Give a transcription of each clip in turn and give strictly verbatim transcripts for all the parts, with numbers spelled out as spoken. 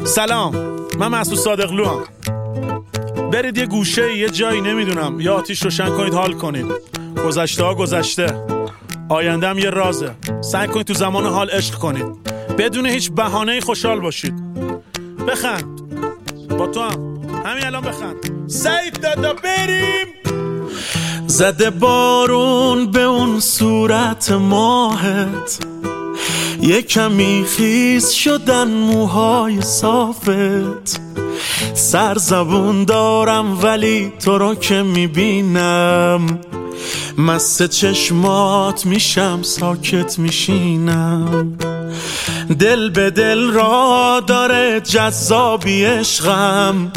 سلام، من مسعود صادقلو هم. برید یه گوشه یه جایی نمیدونم یا آتیش روشن کنید حال کنید. گذشته ها گذشته، آینده هم یه رازه. سعی کنید تو زمان حال عشق کنید، بدون هیچ بهانه‌ای خوشحال باشید. بخند، با تو هم همین الان بخند. سعید دادا بریم. زده بارون به اون صورت ماهت، یه کمی خیس شدن موهای صافت. سرزبون دارم ولی تو رو که میبینم، مست چشمات میشم ساکت میشینم. دل به دل را داره جذابی عشقم،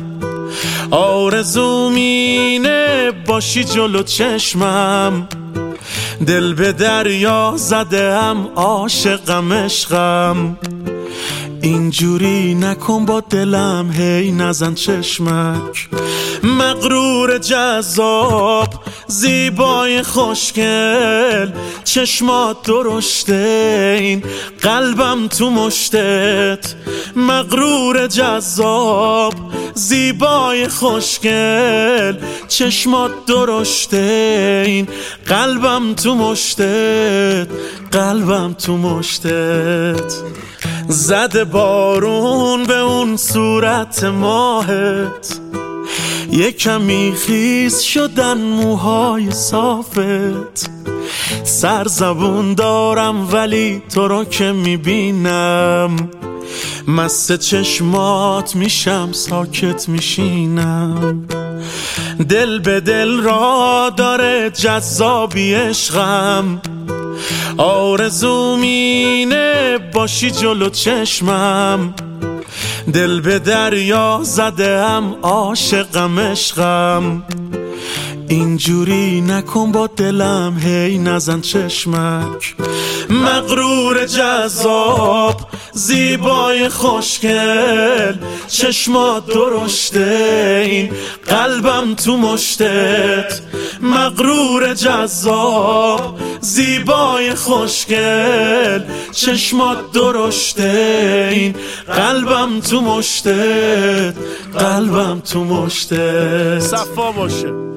آرزوم اینه باشی جلو چشمم. دل به دریا زده هم عاشقم عشقم، اینجوری نکن با دلم هی نزن چشمک. مغرور جذاب زیبای خوشگل، چشمات درشته این قلبم تو مشتت. مغرور جذاب زیبای خوشگل، چشمات درشته این قلبم تو مشتت. قلبم تو مشتت. زده بارون به اون صورت ماهت، یه کمی خیس شدن موهای صافت. سرزبون دارم ولی تو رو که میبینم، مست چشمات میشم ساکت میشینم. دل به دل را داره جذابی عشقم، آرزوم اینه باشی جلو چشمم. دل به دریا زده هم عاشقم عشقم، اینجوری نکن با دلم هی نزن چشمک. مغرور جذاب زیبای خوشگل، چشمات درشته این قلبم تو مشتت. مغرور جذاب زیبای خوشگل، چشمات درشته این قلبم تو مشتت. قلبم تو مشتت. صفا باشه.